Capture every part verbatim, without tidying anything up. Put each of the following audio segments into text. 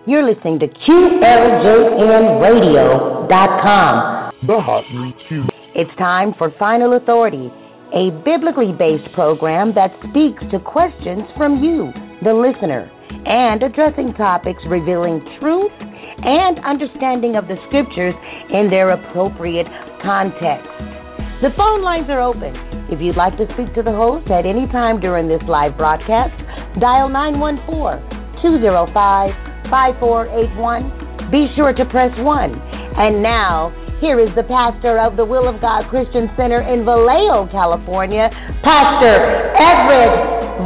You're listening to Q L J N radio dot com. The Hot News Q. It's time for Final Authority, a biblically based program that speaks to questions from you, the listener, and addressing topics revealing truth and understanding of the scriptures in their appropriate context. The phone lines are open. If you'd like to speak to the host at any time during this live broadcast, dial nine one four, two zero five, five four eight one. Be sure to press one. And now, here is the pastor of the Will of God Christian Center in Vallejo, California, Pastor Everett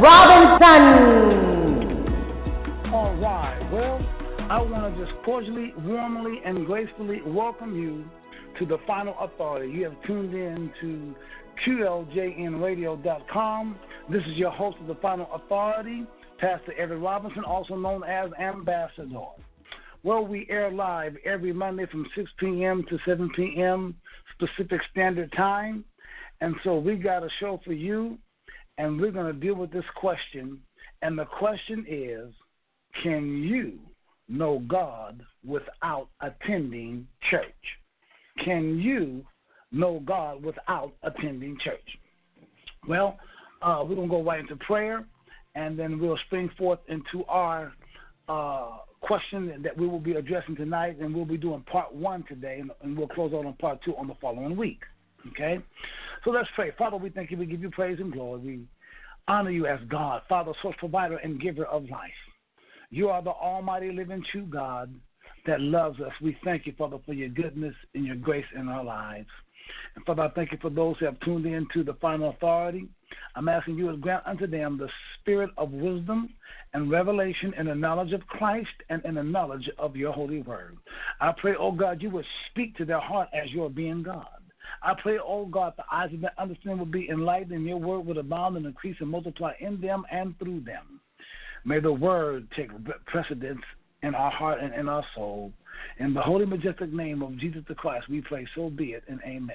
Robinson. All right. Well, I want to just cordially, warmly, and gracefully welcome you to the Final Authority. You have tuned in to Q L J N radio dot com. This is your host of the Final Authority, Pastor Everett Robinson, also known as Ambassador. Well, we air live every Monday from six p.m. to seven p.m. Pacific Standard Time. And so we got a show for you, and we're going to deal with this question. And the question is, can you know God without attending church? Can you know God without attending church? Well, uh, we're going to go right into prayer, and then we'll spring forth into our uh, question that we will be addressing tonight, and we'll be doing part one today, and, and we'll close out on part two on the following week. Okay? So let's pray. Father, we thank you. We give you praise and glory. We honor you as God, Father, source, provider, and giver of life. You are the almighty, living, true God that loves us. We thank you, Father, for your goodness and your grace in our lives. And Father, I thank you for those who have tuned in to the Final Authority. I'm asking you to grant unto them the spirit of wisdom and revelation in the knowledge of Christ and in the knowledge of your holy word. I pray, oh God, you would speak to their heart as your being God. I pray, oh God, the eyes of their understanding will be enlightened and your word would abound and increase and multiply in them and through them. May the word take precedence in our heart and in our soul. In the holy, majestic name of Jesus the Christ, we pray, so be it, and amen.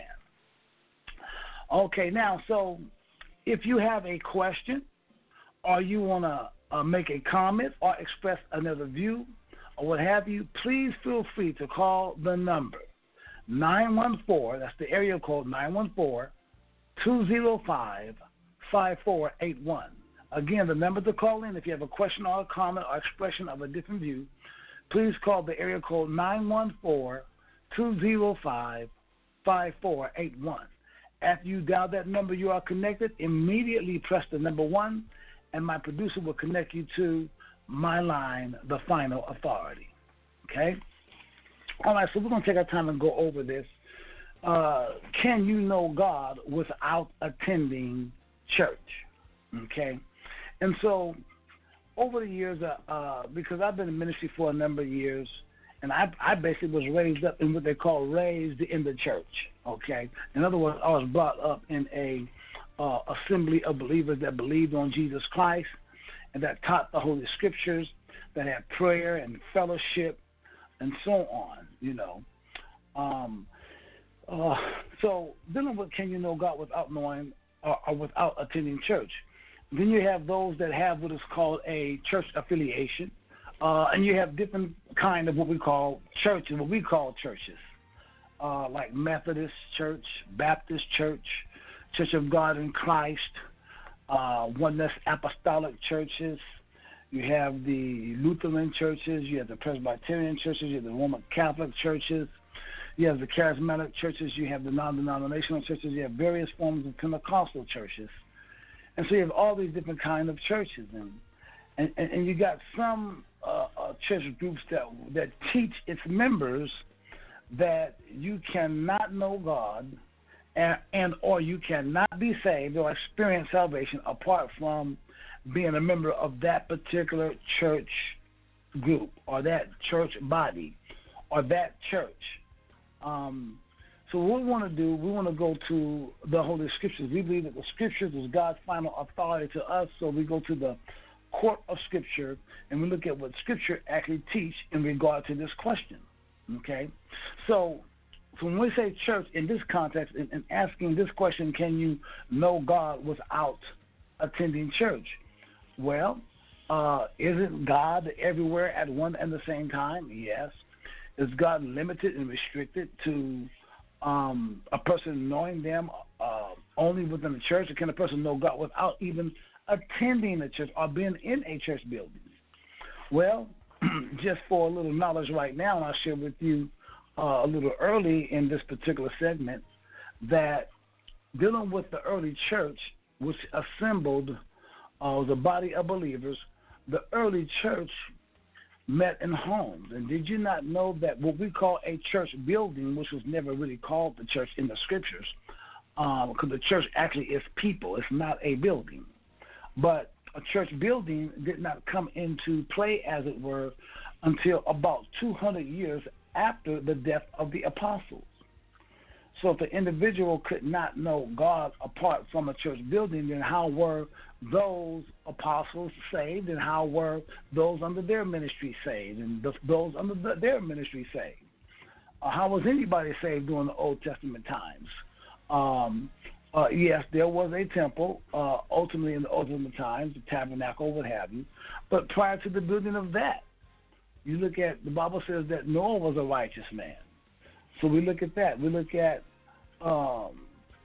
Okay, now, so if you have a question or you want to uh, make a comment or express another view or what have you, please feel free to call the number nine one four, that's the area code nine one four, two zero five, five four eight one. Again, the number to call in if you have a question or a comment or expression of a different view, please call the area code nine one four, two zero five, five four eight one. After you dial that number, you are connected. Immediately press the number one, and my producer will connect you to my line, the Final Authority. Okay? All right, so we're going to take our time and go over this. Uh, can you know God without attending church? Okay? And so over the years, uh, uh, because I've been in ministry for a number of years, and I, I basically was raised up in what they call raised in the church, okay? In other words, I was brought up in a uh, assembly of believers that believed on Jesus Christ and that taught the Holy Scriptures, that had prayer and fellowship and so on, you know. Um, uh, so then what can you know God without knowing or, or without attending church? Then you have those that have what is called a church affiliation, uh, and you have different kind of what we call churches, what we call churches, uh, like Methodist Church, Baptist Church, Church of God in Christ, uh, Oneness Apostolic Churches. You have the Lutheran churches, you have the Presbyterian churches, you have the Roman Catholic churches, you have the Charismatic churches, you have the non-denominational churches, you have various forms of Pentecostal churches. And so you have all these different kind of churches, and and, and you got some uh, uh, church groups that that teach its members that you cannot know God, and, and or you cannot be saved or experience salvation apart from being a member of that particular church group or that church body or that church. Um, So what we want to do, we want to go to the Holy Scriptures. We believe that the Scriptures is God's final authority to us, so we go to the court of Scripture, and we look at what Scripture actually teach in regard to this question, okay? So, so when we say church in this context, in, in asking this question, can you know God without attending church? Well, Uh, isn't God everywhere at one and the same time? Yes. Is God limited and restricted to um, a person knowing them uh, only within the church? Or can a person know God without even attending the church or being in a church building? Well, just for a little knowledge right now, and I'll share with you uh, a little early in this particular segment, that dealing with the early church, which assembled uh, the body of believers, the early church met in homes. And did you not know that what we call a church building, which was never really called the church in the scriptures, because um, the church actually is people, it's not a building. But a church building did not come into play, as it were, until about two hundred years after the death of the apostles. So if the individual could not know God apart from a church building, then how were those apostles saved, and how were those under their ministry saved, and the, those under the, their ministry saved? Uh, how was anybody saved during the Old Testament times? Um, uh, yes, there was a temple, uh, ultimately in the Old Testament times, the tabernacle, what have you. But prior to the building of that, you look at, the Bible says that Noah was a righteous man. So we look at that. We look at um,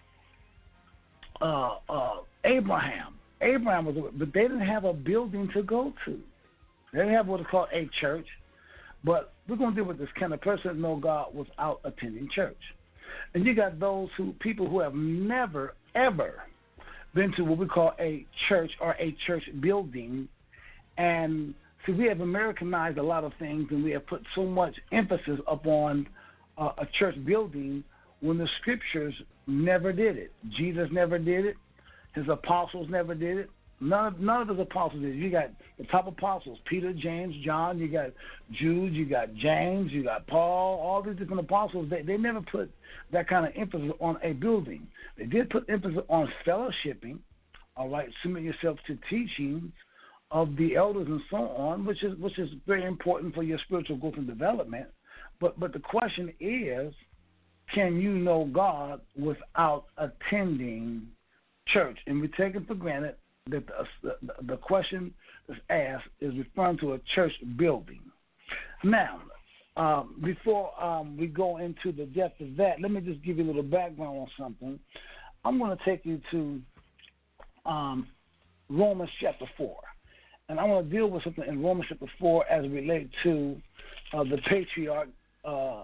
uh, uh, Abraham. Abraham was, a, but they didn't have a building to go to. They didn't have what is called a church. But we're going to deal with this. Can a person know God without attending church? And you got those who, people who have never, ever been to what we call a church or a church building. And see, we have Americanized a lot of things, and we have put so much emphasis upon uh, a church building when the scriptures never did it. Jesus never did it. His apostles never did it. None of, none of his apostles did it. You got the top apostles, Peter, James, John. You got Jude. You got James. You got Paul. All these different apostles, they, they never put that kind of emphasis on a building. They did put emphasis on fellowshipping, all right, submit yourself to teachings of the elders and so on, which is which is very important for your spiritual growth and development. But but the question is, can you know God without attending church? And we take it for granted that the, the, the question that's asked is referring to a church building. Now, um, before um, we go into the depth of that, let me just give you a little background on something. I'm going to take you to um, Romans chapter four. And I want to deal with something in Romans chapter four as it relates to uh, the patriarch uh,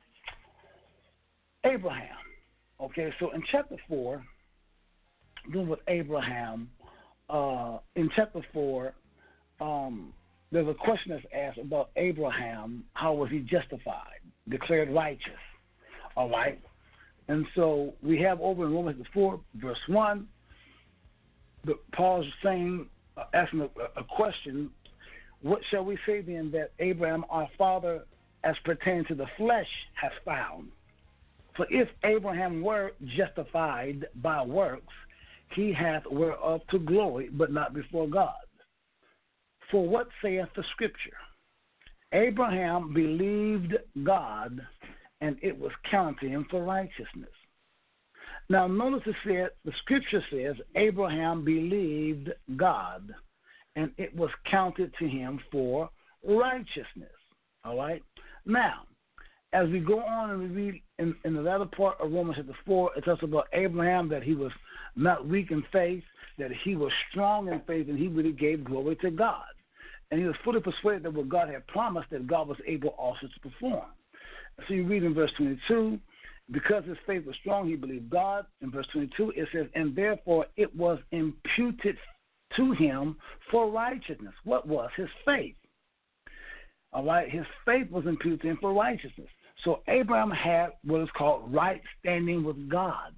Abraham. Okay, so in chapter four, dealing with Abraham, uh, in chapter four, um, there's a question that's asked about Abraham. How was he justified, declared righteous? All right, and so we have over in Romans four, verse one, the, Paul's saying, uh, asking a, a question: what shall we say then that Abraham, our father, as pertaining to the flesh, has found? For if Abraham were justified by works, he hath whereof to glory, but not before God. For what saith the Scripture? Abraham believed God, and it was counted to him for righteousness. Now notice it said, the Scripture says, Abraham believed God, and it was counted to him for righteousness. All right? Now, as we go on and we read in, in the latter part of Romans chapter four, it talks about Abraham, that he was not weak in faith, that he was strong in faith, and he really gave glory to God. And he was fully persuaded that what God had promised, that God was able also to perform. So you read in verse twenty-two, because his faith was strong, he believed God. In verse twenty-two, it says, and therefore it was imputed to him for righteousness. What was his faith? All right, his faith was imputed to him for righteousness. So Abraham had what is called right standing with God.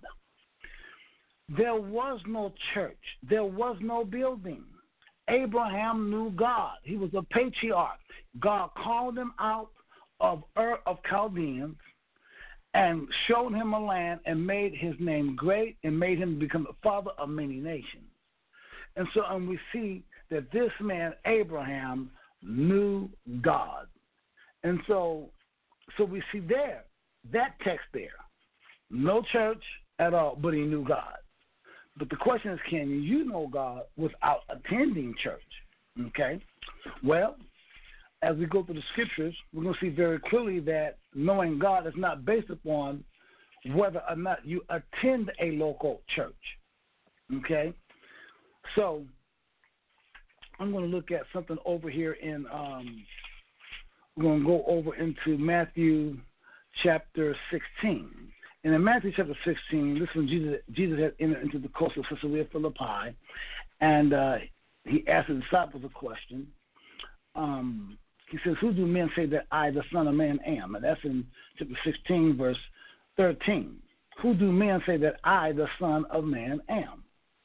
There was no church. There was no building. Abraham knew God. He was a patriarch. God called him out of Ur of Chaldeans and showed him a land and made his name great and made him become the father of many nations. And so and we see that this man, Abraham, knew God. And so so we see there, that text there, no church at all, but he knew God. But the question is, can you know God without attending church? Okay? Well, as we go through the scriptures, we're going to see very clearly that knowing God is not based upon whether or not you attend a local church. Okay? So, I'm going to look at something over here in, um, we're going to go over into Matthew chapter sixteen. And in Matthew chapter sixteen, this is when Jesus, Jesus had entered into the coast of Caesarea Philippi, and uh, he asked the disciples a question. Um, he says, who do men say that I, the Son of Man, am? And that's in chapter sixteen, verse thirteen. Who do men say that I, the Son of Man, am?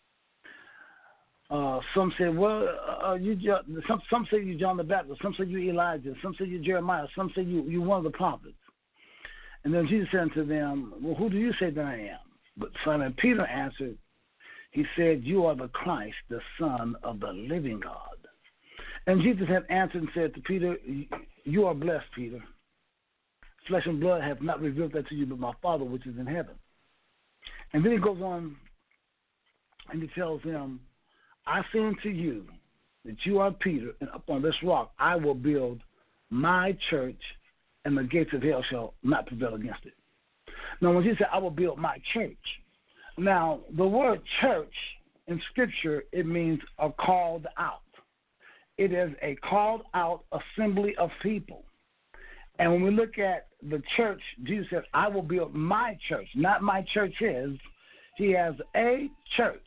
Uh, some say, well, uh, you. Some, some say you John the Baptist. Some say you Elijah. Some say you Jeremiah. Some say you you one of the prophets. And then Jesus said unto them, well, who do you say that I am? But Simon Peter answered, he said, you are the Christ, the Son of the living God. And Jesus had answered and said to Peter, you are blessed, Peter. Flesh and blood have not revealed that to you, but my Father which is in heaven. And then he goes on and he tells him, I say unto you that you are Peter, and upon this rock I will build my church, and the gates of hell shall not prevail against it. Now, when Jesus said, I will build my church, now, the word church in Scripture, it means a called out. It is a called out assembly of people. And when we look at the church, Jesus said, I will build my church, not my churches. He has a church.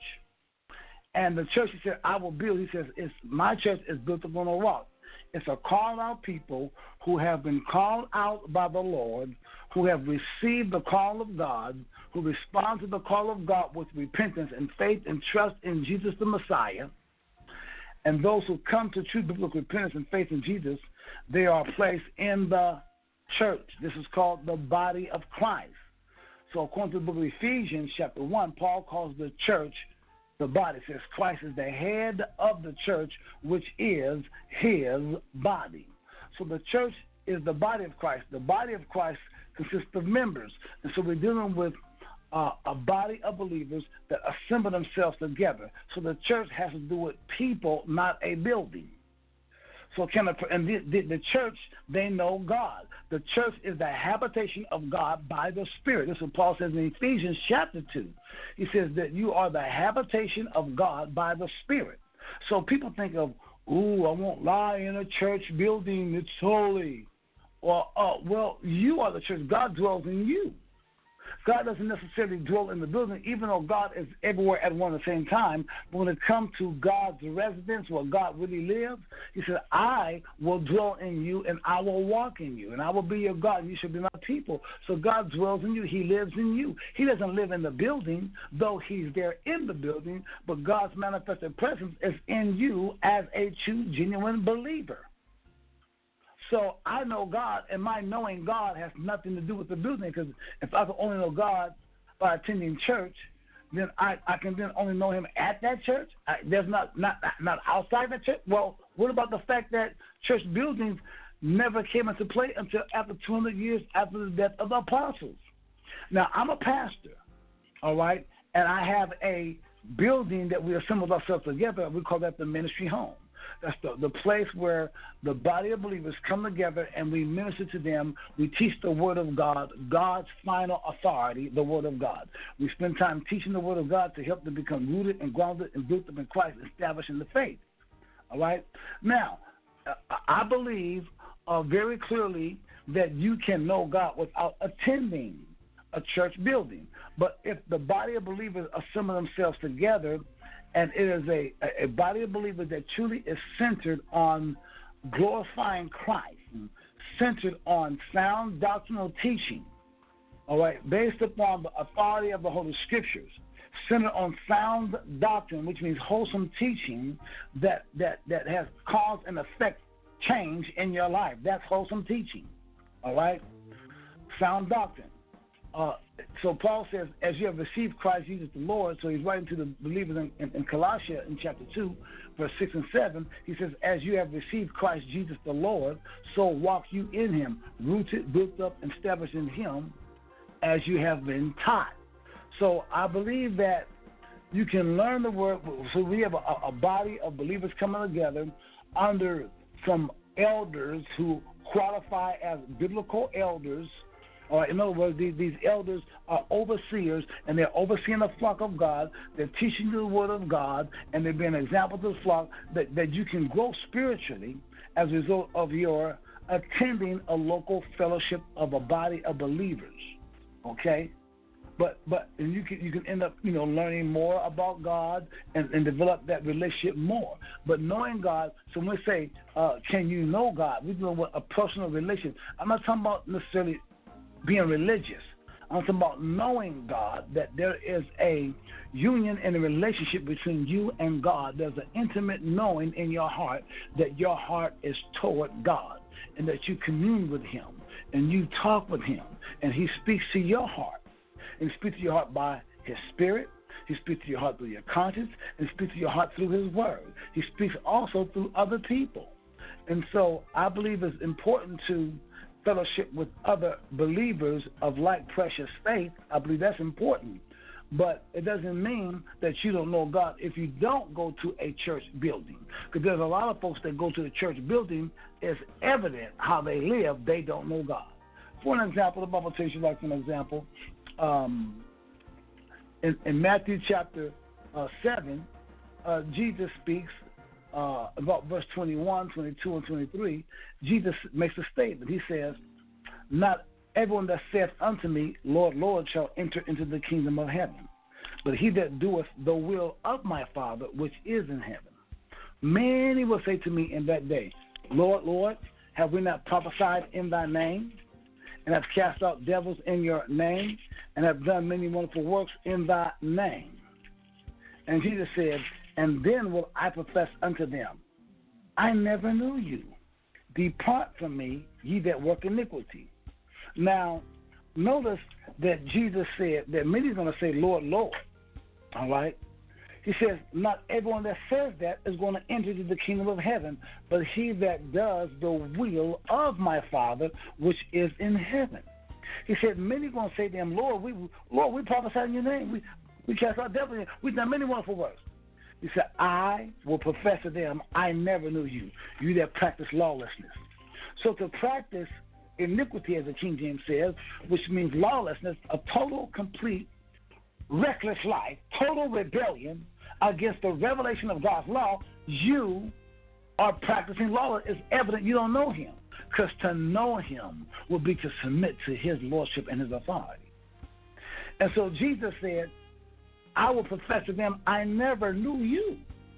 And the church, he said, I will build. He says, it's, my church is built upon a rock. It's a called out people who have been called out by the Lord, who have received the call of God, who respond to the call of God with repentance and faith and trust in Jesus the Messiah. And those who come to true biblical repentance and faith in Jesus, they are placed in the church. This is called the body of Christ. So according to the book of Ephesians, chapter one, Paul calls the church the body. It says Christ is the head of the church, which is his body. So the church is the body of Christ. The body of Christ consists of members. And so we're dealing with uh, a body of believers that assemble themselves together. So the church has to do with people, not a building. So can a, and the, the, the church, they know God. The church is the habitation of God by the Spirit. This is what Paul says in Ephesians chapter two. He says that you are the habitation of God by the Spirit. So people think of, ooh, I won't lie in a church building, it's holy. Or, uh, well, you are the church. God dwells in you. God doesn't necessarily dwell in the building, even though God is everywhere at one at the same time. But when it comes to God's residence, where God really lives, he said, I will dwell in you, and I will walk in you, and I will be your God, and you shall be my people. So God dwells in you. He lives in you. He doesn't live in the building, though he's there in the building, but God's manifested presence is in you as a true, genuine believer. So I know God, and my knowing God has nothing to do with the building, because if I could only know God by attending church, then I, I can then only know him at that church. I, there's not, not not outside the church. Well, what about the fact that church buildings never came into play until after two hundred years after the death of the apostles? Now, I'm a pastor, all right, and I have a building that we assembled ourselves together. We call that the ministry home. That's the, the place where the body of believers come together and we minister to them. We teach the Word of God, God's final authority, the Word of God. We spend time teaching the Word of God to help them become rooted and grounded and built up in Christ, established in the faith. All right? Now, I believe uh, very clearly that you can know God without attending a church building. But if the body of believers assemble themselves together, and it is a, a body of believers that truly is centered on glorifying Christ, centered on sound doctrinal teaching, all right, based upon the authority of the Holy Scriptures, centered on sound doctrine, which means wholesome teaching that, that, that has cause and effect change in your life. That's wholesome teaching, all right? Sound doctrine. Uh, so Paul says, as you have received Christ Jesus the Lord, so he's writing to the believers in, in, in Colossians in chapter two, verse six and seven, he says, as you have received Christ Jesus the Lord, so walk you in him, rooted, built up, and established in him, as you have been taught. So I believe that You can learn the word. So we have a, a body of believers coming together under some elders who qualify as biblical elders. Or in other words, these, these elders are overseers, and they're overseeing the flock of God. They're teaching you the word of God, and they're being an example to the flock that, that you can grow spiritually as a result of your attending a local fellowship of a body of believers. Okay? But but and you can you can end up you know learning more about God and, and develop that relationship more. But knowing God, so when we say uh, can you know God, we're doing what a personal relationship. I'm not talking about necessarily being religious. I'm talking about knowing God, that there is a union and a relationship between you and God. There's an intimate knowing in your heart that your heart is toward God, and that you commune with Him and you talk with Him, and He speaks to your heart. And speak to your heart by His Spirit. He speaks to your heart through your conscience, and speaks to your heart through His Word. He speaks also through other people. And so I believe it's important to fellowship with other believers of like precious faith. I believe that's important. But it doesn't mean that you don't know God if you don't go to a church building. Because there's a lot of folks that go to the church building, it's evident how they live, they don't know God. For an example, the Bible tells you, like an example, Um, in, in Matthew chapter uh, seven, uh, Jesus speaks uh, about verse twenty-one, twenty-two, and twenty-three. Jesus makes a statement. He says, "Not everyone that saith unto me, Lord, Lord, shall enter into the kingdom of heaven, but he that doeth the will of my Father which is in heaven. Many will say to me in that day, Lord, Lord, have we not prophesied in thy name, and have cast out devils in your name, and have done many wonderful works in thy name?" And Jesus said, "And then will I profess unto them, I never knew you. Depart from me, ye that work iniquity." Now, notice that Jesus said that many are going to say, Lord, Lord. All right? He says, not everyone that says that is going to enter into the kingdom of heaven, but he that does the will of my Father which is in heaven. He said, many are going to say to him, Lord, we Lord, we prophesied in your name. We we cast out devils. We've done many wonderful works. He said, I will profess to them, I never knew you, you that practice lawlessness. So to practice iniquity, as the King James says, which means lawlessness, a total, complete, reckless life, total rebellion against the revelation of God's law, you are practicing lawlessness. It's evident you don't know Him, because to know Him will be to submit to His lordship and His authority. And so Jesus said, I will profess to them, I never knew you.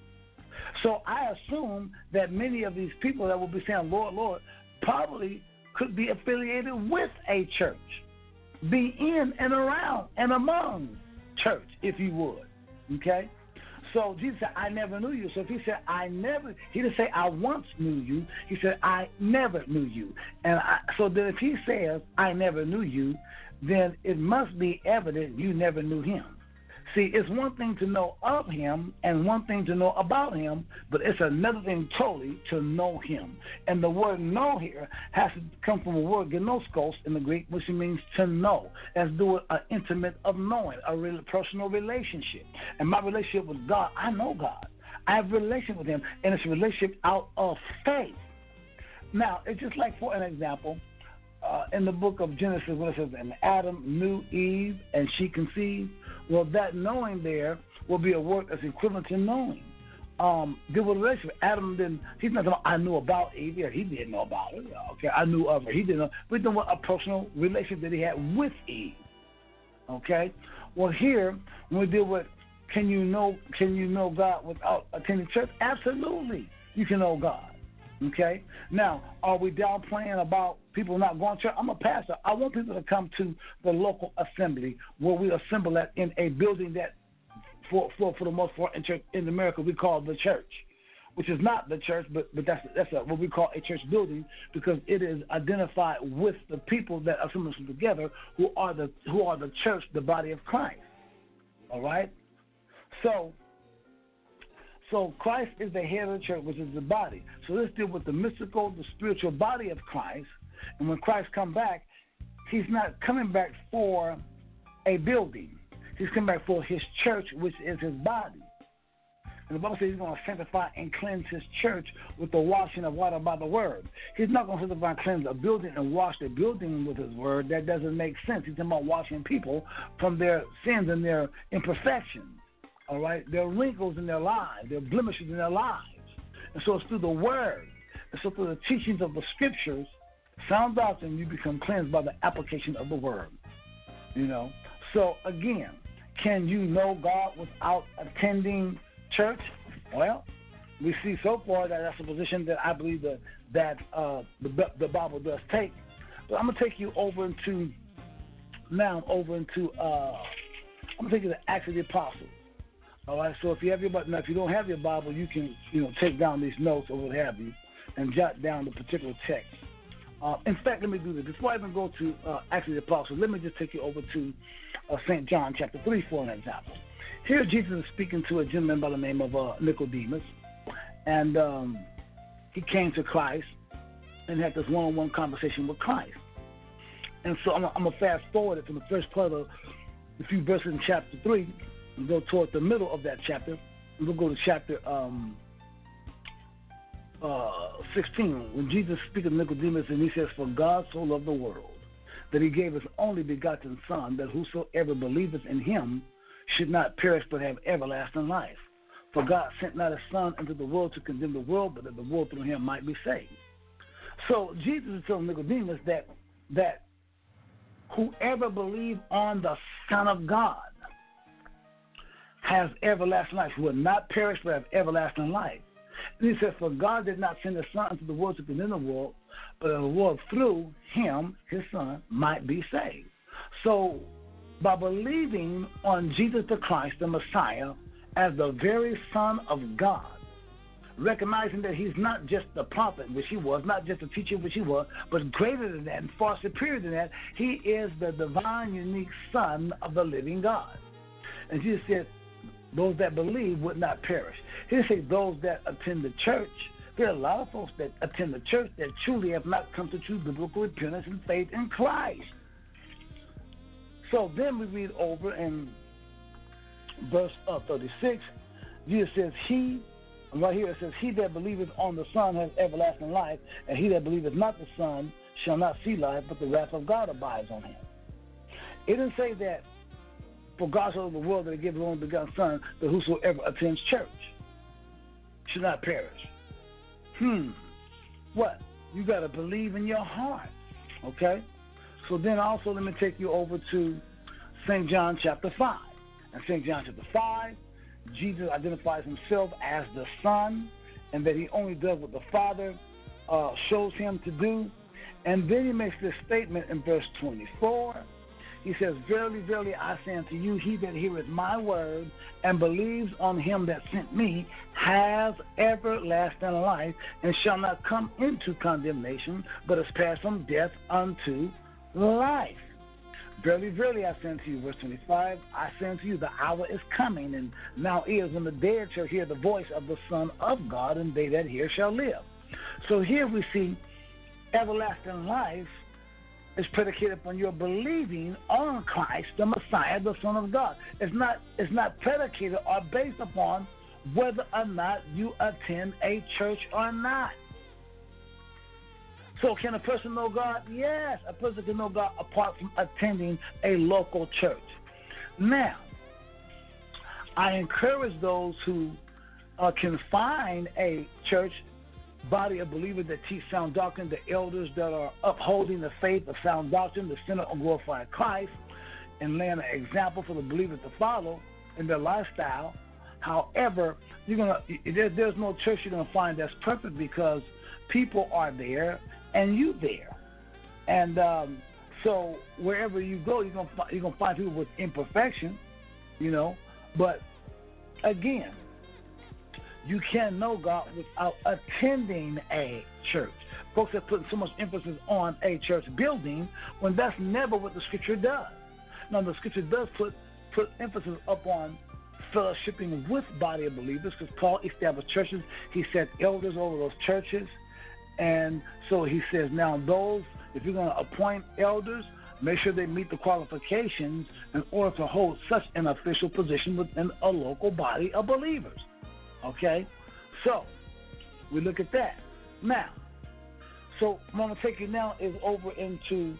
So I assume that many of these people that will be saying, Lord, Lord, probably could be affiliated with a church, be in and around and among church, if you would. Okay? So Jesus said, I never knew you. So if He said, I never, He didn't say, I once knew you. He said, I never knew you. And I, so then if He says, I never knew you, then it must be evident you never knew Him. See, it's one thing to know of Him and one thing to know about Him, but it's another thing totally to know Him. And the word know here has to come from a word, gnoskos in the Greek, which means to know. That's doing an intimate of knowing, a real personal relationship. And my relationship with God, I know God. I have a relationship with Him, and it's a relationship out of faith. Now, it's just like, for an example, uh, in the book of Genesis, when it says, and Adam knew Eve, and she conceived, well, that knowing there will be a word that's equivalent to knowing. Um, there was a relationship. Adam didn't, he's not talking about, I knew about Eve. Yeah, he didn't know about her. Okay, I knew of her. He didn't know. We're talking about a personal relationship that he had with Eve. Okay? Well, here, when we deal with, can you know, can you know God without attending church? Absolutely, you can know God. Okay? Now, are we downplaying about people not going to church? I'm a pastor. I want people to come to the local assembly where we assemble at in a building that, for for, for the most part, in, church, in America, we call the church, which is not the church, but, but that's that's a, what we call a church building, because it is identified with the people that assemble together who are the who are the church, the body of Christ. All right? So, So Christ is the head of the church, which is the body. So let's deal with the mystical, the spiritual body of Christ. And when Christ comes back, He's not coming back for a building. He's come back for his church, which is his body. And the Bible says he's going to sanctify and cleanse his church with the washing of water by the word. He's not going to sanctify and cleanse a building and wash the building with his word. That doesn't make sense. He's talking about washing people from their sins and their imperfections, all right? Their wrinkles in their lives, their blemishes in their lives. And so it's through the word. And so through the teachings of the scriptures, sound doctrine, you become cleansed by the application of the word, you know? So, again, can you know God without attending church? Well, we see so far that that's a position that I believe that, that uh, the, the Bible does take. But I'm going to take you over into, now over into, uh, I'm going to take you to Acts of the Apostles. All right, so if you have your, now if you don't have your Bible, you can, you know, take down these notes or what have you and jot down the particular text. Uh, in fact, let me do this. Before I even go to uh, Acts of the Apostles, let me just take you over to uh, Saint John chapter three for an example. Here Jesus is speaking to a gentleman by the name of uh, Nicodemus, and um, he came to Christ and had this one-on-one conversation with Christ. And so I'm, I'm going to fast forward it from the first part of a few verses in chapter three and go toward the middle of that chapter. And we'll go to chapter um, uh, sixteen, when Jesus speaks to Nicodemus and he says, "For God so loved the world that he gave his only begotten Son, that whosoever believeth in him should not perish but have everlasting life. For God sent not his Son into the world to condemn the world, but that the world through him might be saved." So Jesus is telling Nicodemus that that whoever believes on the Son of God has everlasting life, who will not perish but have everlasting life. And he said, "For God did not send his Son into the world to condemn the world, but that the world through him, his Son, might be saved." So by believing on Jesus the Christ, the Messiah, as the very Son of God, recognizing that he's not just the prophet, which he was, not just the teacher, which he was, but greater than that and far superior than that, he is the divine, unique Son of the living God. And Jesus said, those that believe would not perish. He didn't say those that attend the church. There are a lot of folks that attend the church that truly have not come to true biblical repentance and faith in Christ. So then we read over in verse uh, thirty-six, Jesus says, he, right here it says, "He that believeth on the Son has everlasting life, and he that believeth not the Son shall not see life, but the wrath of God abides on him." It didn't say that for God so loved the world that he gave his only begotten Son, that whosoever attends church should not perish. Hmm. What? You got to believe in your heart. Okay? So then also let me take you over to Saint John chapter five. In Saint John chapter five, Jesus identifies himself as the Son, and that he only does what the Father uh, shows him to do. And then he makes this statement in verse twenty-four. He says, "Verily, verily, I say unto you, he that heareth my word and believes on him that sent me has everlasting life, and shall not come into condemnation, but is passed from death unto life. Verily, verily, I say unto you," verse twenty-five, "I say unto you, the hour is coming, and now is, when the dead shall hear the voice of the Son of God, and they that hear shall live." So here we see everlasting life is predicated upon your believing on Christ, the Messiah, the Son of God. It's not, it's not predicated or based upon whether or not you attend a church or not. So can a person know God? Yes, a person can know God apart from attending a local church. Now, I encourage those who uh, can find a church body of believers that teach sound doctrine, the elders that are upholding the faith of sound doctrine, the center on glorifying Christ, and laying an example for the believers to follow in their lifestyle. However, you're gonna there, there's no church you're gonna find that's perfect, because people are there and you there, and um, so wherever you go, you're gonna you're gonna find people with imperfection, you know. But again, you can't know God without attending a church. Folks are putting so much emphasis on a church building when that's never what the Scripture does. Now, the Scripture does put, put emphasis upon fellowshipping with body of believers, because Paul established churches. He set elders over those churches. And so he says, now those, if you're going to appoint elders, Make sure they meet the qualifications in order to hold such an official position within a local body of believers. Okay? So, we look at that. Now, so what I'm going to take you now is over into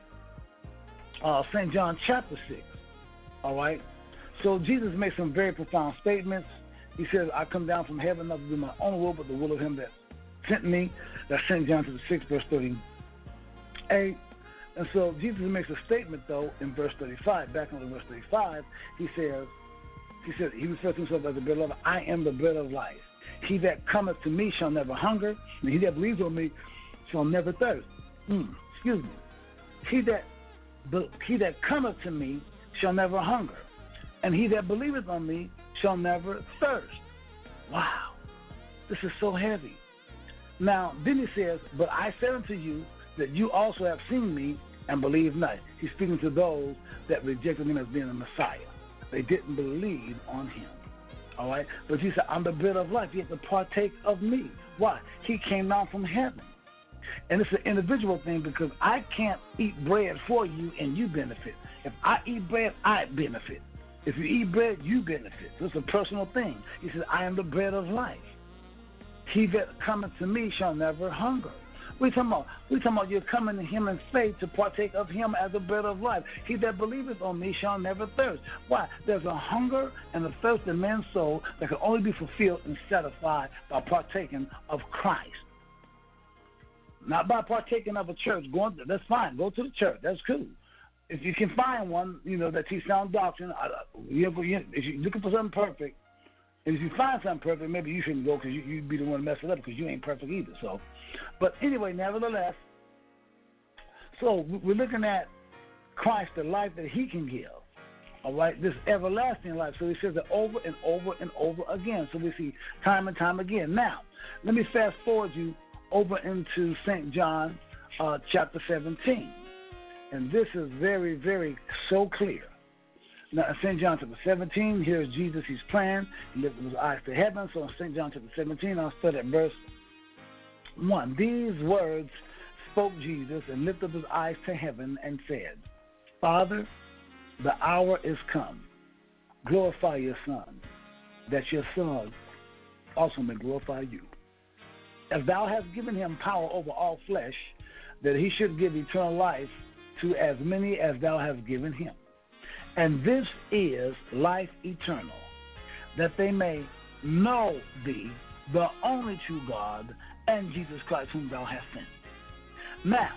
uh, Saint John chapter six. All right? So, Jesus makes some very profound statements. He says, I come down from heaven not to do my own will, but the will of him that sent me. That's Saint John chapter six, verse thirty-eight. And so Jesus makes a statement, though, in verse thirty-five. Back on verse thirty-five, he says, he said, he refers to himself as the bread of life. I am the bread of life. He that cometh to me shall never hunger, and he that believes on me shall never thirst. Mm, excuse me. He that he that cometh to me shall never hunger, and he that believeth on me shall never thirst. Wow, this is so heavy. Now, then he says, but I said unto you that you also have seen me and believe not. He's speaking to those that rejected him as being the Messiah. They didn't believe on him. All right? But he said, I'm the bread of life. You have to partake of me. Why? He came down from heaven. And it's an individual thing because I can't eat bread for you and you benefit. If I eat bread, I benefit. If you eat bread, you benefit. So it's a personal thing. He said, I am the bread of life. He that cometh to me shall never hunger. We're talking about, we're talking about you're coming to him in faith to partake of him as the bread of life. He that believeth on me shall never thirst. Why? There's a hunger and a thirst in man's soul that can only be fulfilled and satisfied by partaking of Christ. Not by partaking of a church. Going to, that's fine. Go to the church. That's cool. If you can find one, you know, that teach sound doctrine, if you're looking for something perfect, and if you find something perfect, maybe you shouldn't go because you, you'd be the one to mess it up because you ain't perfect either. So, but anyway, nevertheless, so we're looking at Christ, the life that he can give, all right, this everlasting life. So he says it over and over and over again. So we see time and time again. Now, let me fast forward you over into Saint John uh, chapter seventeen. And this is very, very so clear. Now, in Saint John chapter seventeen, here's Jesus, he's praying. He lifted his eyes to heaven. So in Saint John chapter seventeen, I'll start at verse one. These words spoke Jesus and lifted up his eyes to heaven and said, Father, the hour is come. Glorify your Son, that your Son also may glorify you. As thou hast given him power over all flesh, that he should give eternal life to as many as thou hast given him. And this is life eternal, that they may know thee, the only true God, and Jesus Christ whom thou hast sent. Now,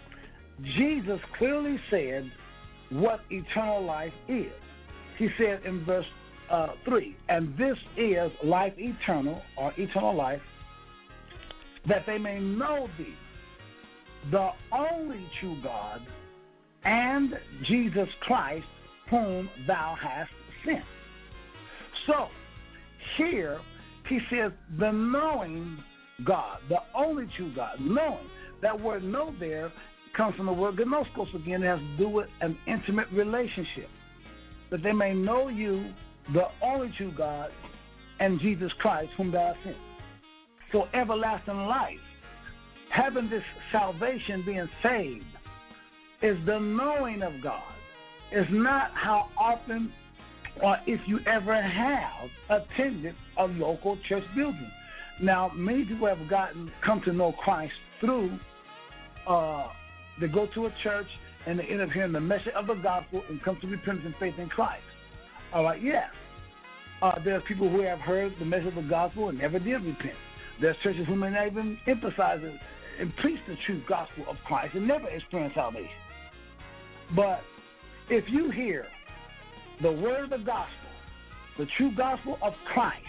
Jesus clearly said what eternal life is. He said in verse uh, three, and this is life eternal, or eternal life, that they may know thee, the only true God, and Jesus Christ whom thou hast sent. So, here he says the knowing God, the only true God, knowing. That word know there comes from the word gnoskos again. It has to do with an intimate relationship. That they may know you, the only true God, and Jesus Christ whom thou hast sent. So everlasting life, having this salvation, being saved, is the knowing of God. It's not how often or if you ever have attended a local church building. Now, many people have gotten come to know Christ through, uh, they go to a church and they end up hearing the message of the gospel and come to repentance and faith in Christ. All right, yes. Uh, there are people who have heard the message of the gospel and never did repent. There's churches who may not even emphasize it and preach the true gospel of Christ and never experience salvation. But if you hear the word of the gospel, the true gospel of Christ,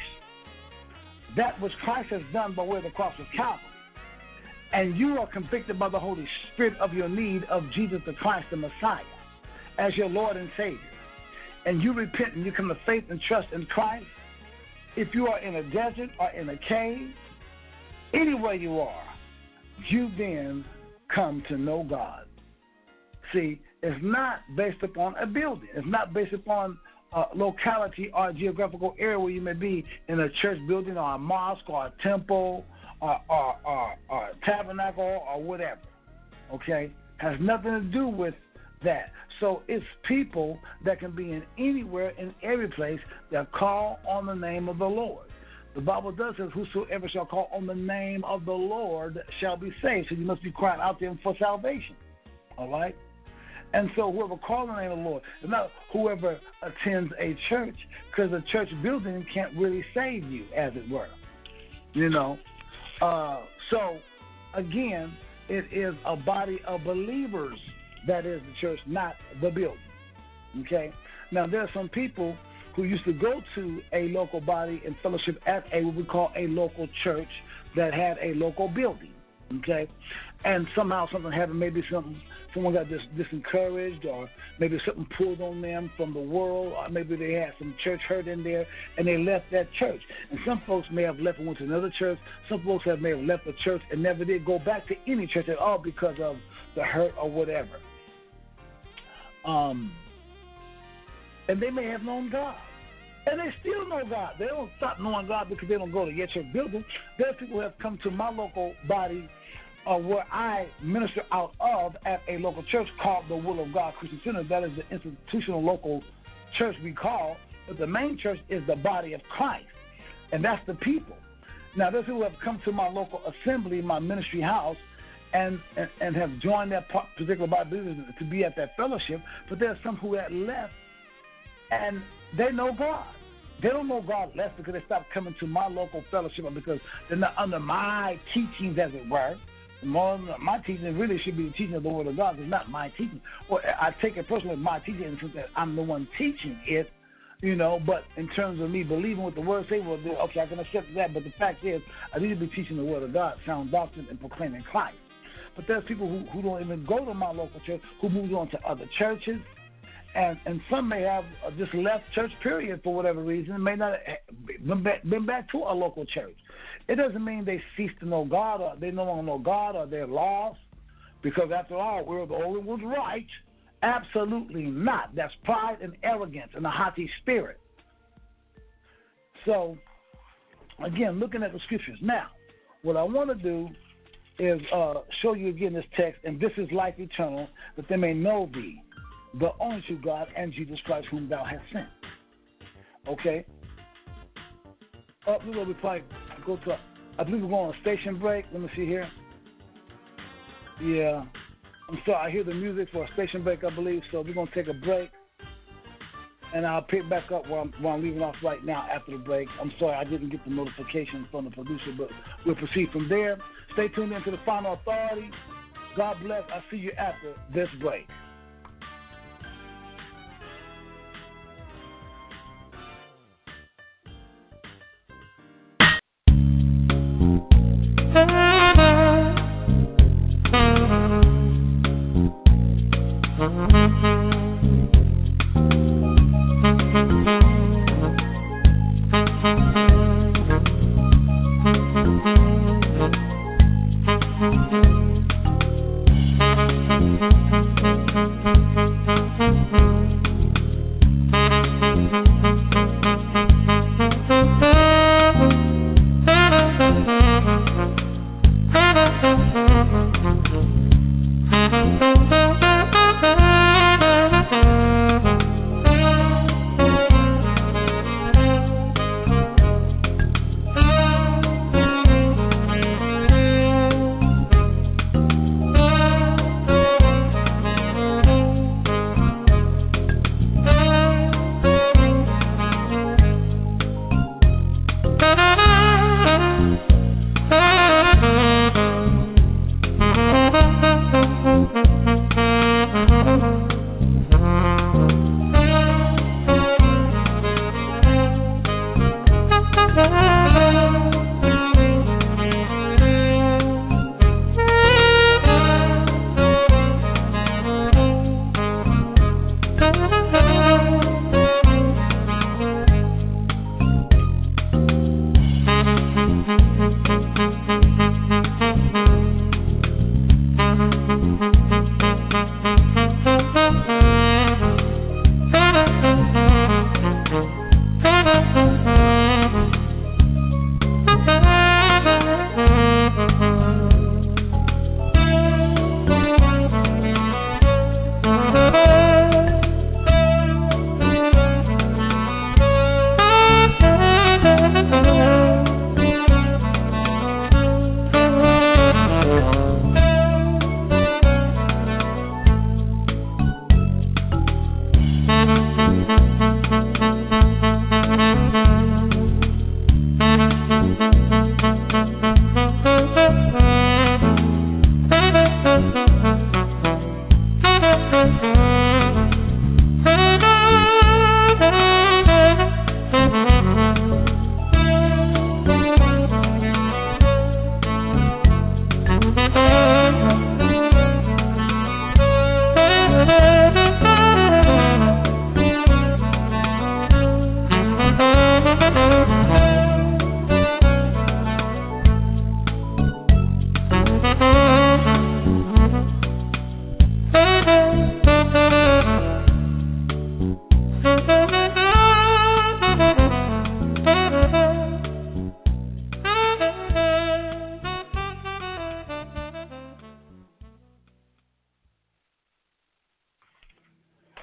that which Christ has done by way of the cross of Calvary, and you are convicted by the Holy Spirit of your need of Jesus the Christ, the Messiah, as your Lord and Savior, and you repent and you come to faith and trust in Christ, if you are in a desert or in a cave, anywhere you are, you then come to know God. See, it's not based upon a building. It's not based upon a locality or a geographical area where you may be in a church building or a mosque or a temple or, or, or, or a tabernacle or whatever. Okay? Has nothing to do with that. So it's people that can be in anywhere, in every place, that call on the name of the Lord. The Bible does say, whosoever shall call on the name of the Lord shall be saved. So you must be crying out to him for salvation. All right? And so whoever calls on the name of the Lord, is not whoever attends a church, because a church building can't really save you, as it were. You know? Uh, so, again, it is a body of believers that is the church, not the building. Okay? Now, there are some people who used to go to a local body and fellowship at a what we call a local church that had a local building. Okay? And somehow something happened, maybe something, someone got dis- disencouraged, or maybe something pulled on them from the world, or maybe they had some church hurt in there, and they left that church. And some folks may have left and went to another church. Some folks have may have left the church and never did go back to any church at all because of the hurt or whatever. Um, and they may have known God. And they still know God. They don't stop knowing God because they don't go to your church building. There are people who have come to my local body, uh, where I minister out of at a local church called the Will of God Christian Center. That is the institutional local church we call. But the main church is the body of Christ. And that's the people. Now, there's people who have come to my local assembly, my ministry house, and, and, and have joined that particular body to be at that fellowship. But there are some who have left, and they know God. They don't know God less because they stopped coming to my local fellowship, or because they're not under my teachings, as it were. More, my teaching really should be the teaching of the Word of God. It's not my teaching. Well, I take it personally as my teaching in the sense that I'm the one teaching it, you know. But in terms of me believing what the Word says, well, okay, I can accept that. But the fact is, I need to be teaching the Word of God, sound doctrine, and proclaiming Christ. But there's people who, who don't even go to my local church, who move on to other churches. And and some may have just left church, period, for whatever reason, may not have been back to a local church. It doesn't mean they cease to know God, or they no longer know God, or they're lost, because after all, we're the only ones right. Absolutely not. That's pride and arrogance and a haughty spirit. So, again, looking at the scriptures. Now, what I want to do is uh, show you again this text, and this is life eternal, that they may know thee, the only true God, and Jesus Christ, whom thou hast sent. Okay? Oh, we will probably go to, I believe we're going on a station break. Let me see here. Yeah. I'm sorry, I hear the music for a station break, I believe, so we're going to take a break. And I'll pick back up where I'm, where I'm leaving off right now after the break. I'm sorry, I didn't get the notification from the producer, but we'll proceed from there. Stay tuned into the Final Authority. God bless. I'll see you after this break. Thank you.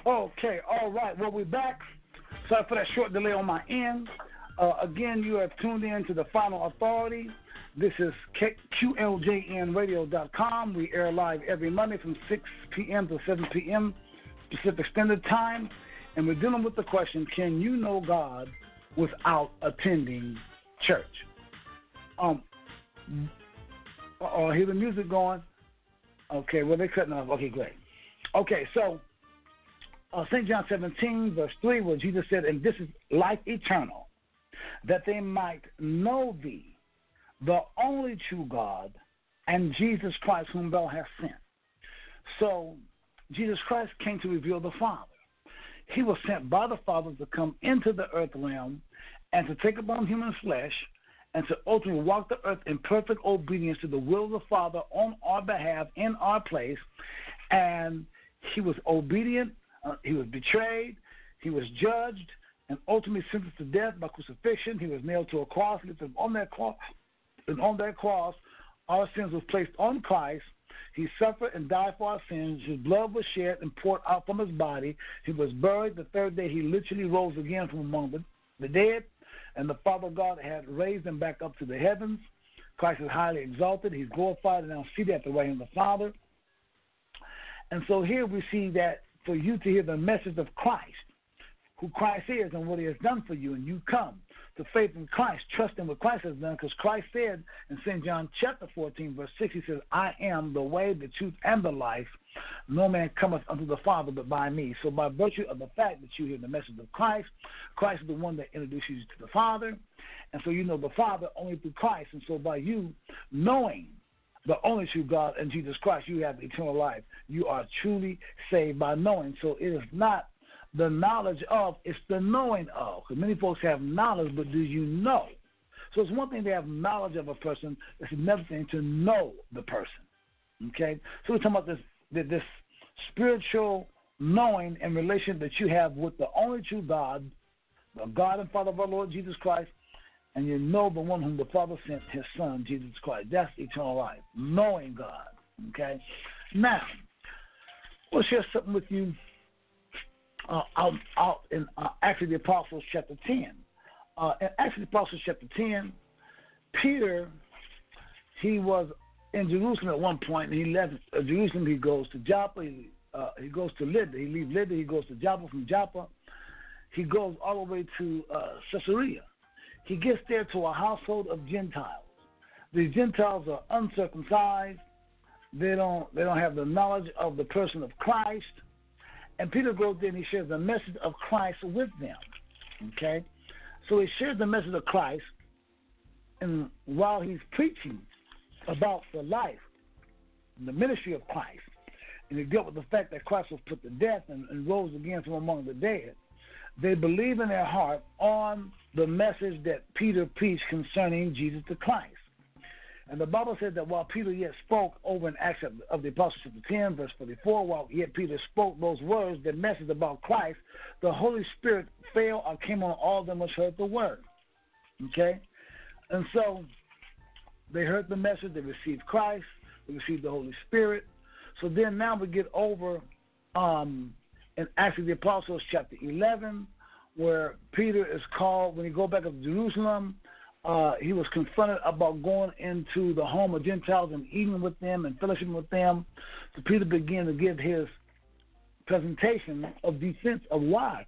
Okay, all right. Well, we're back. Sorry for that short delay on my end. Uh, again, you have tuned in to the Final Authority. This is Q L J N radio dot com. We air live every Monday from six p.m. to seven p.m. Pacific Standard Time. And we're dealing with the question, can you know God without attending church? Um, uh-oh, I hear the music going. Okay, well, they're cutting off. Okay, great. Okay, so uh, Saint John seventeen, verse three, where Jesus said, and this is life eternal, that they might know thee, the only true God, and Jesus Christ whom thou hast sent. So Jesus Christ came to reveal the Father. He was sent by the Father to come into the earth realm and to take upon human flesh and to ultimately walk the earth in perfect obedience to the will of the Father on our behalf, in our place. And he was obedient, uh, he was betrayed, he was judged, and ultimately sentenced to death by crucifixion. He was nailed to a cross, lifted on that cross, and on that cross, our sins was placed on Christ. He suffered and died for our sins. His blood was shed and poured out from his body. He was buried. The third day, he literally rose again from among the, the dead. And the Father God had raised him back up to the heavens. Christ is highly exalted. He's glorified and now seated at the right hand of the Father. And so here we see that for you to hear the message of Christ, who Christ is and what he has done for you, and you come to faith in Christ, trusting what Christ has done, because Christ said in Saint John chapter fourteen, verse six, he says, I am the way, the truth, and the life. No man cometh unto the Father but by me. So by virtue of the fact that you hear the message of Christ, Christ is the one that introduces you to the Father, and so you know the Father only through Christ. And so by you knowing the only true God and Jesus Christ, you have eternal life. You are truly saved by knowing. So it is not the knowledge of, it's the knowing of. Because many folks have knowledge, but do you know? So it's one thing to have knowledge of a person. It's another thing to know the person. Okay? So we're talking about this, this spiritual knowing and relation that you have with the only true God, the God and Father of our Lord Jesus Christ, and you know the one whom the Father sent, his Son, Jesus Christ. That's eternal life, knowing God. Okay? Now, we'll share something with you Uh, out, out in uh, Acts of the Apostles chapter ten. Uh, in Acts of the Apostles chapter ten, Peter, he was in Jerusalem at one point, and he left uh, Jerusalem. He goes to Joppa. He, uh, he goes to Lydda. He leaves Lydda. He goes to Joppa. From Joppa, he goes all the way to uh, Caesarea. He gets there to a household of Gentiles. These Gentiles are uncircumcised. They don't. They don't have the knowledge of the person of Christ. And Peter goes there and he shares the message of Christ with them. Okay? So he shares the message of Christ, and while he's preaching about the life and the ministry of Christ, and he dealt with the fact that Christ was put to death and, and rose again from among the dead, they believe in their heart on the message that Peter preached concerning Jesus the Christ. And the Bible said that while Peter yet spoke over in Acts of the Apostles chapter ten, verse forty-four, while yet Peter spoke those words, the message about Christ, the Holy Spirit fell or came on all of them which heard the word. Okay? And so they heard the message, they received Christ, they received the Holy Spirit. So then now we get over um, in Acts of the Apostles chapter eleven, where Peter is called, when he go back up to Jerusalem, Uh, he was confronted about going into the home of Gentiles and eating with them and fellowshipping with them. So Peter began to give his presentation of defense of why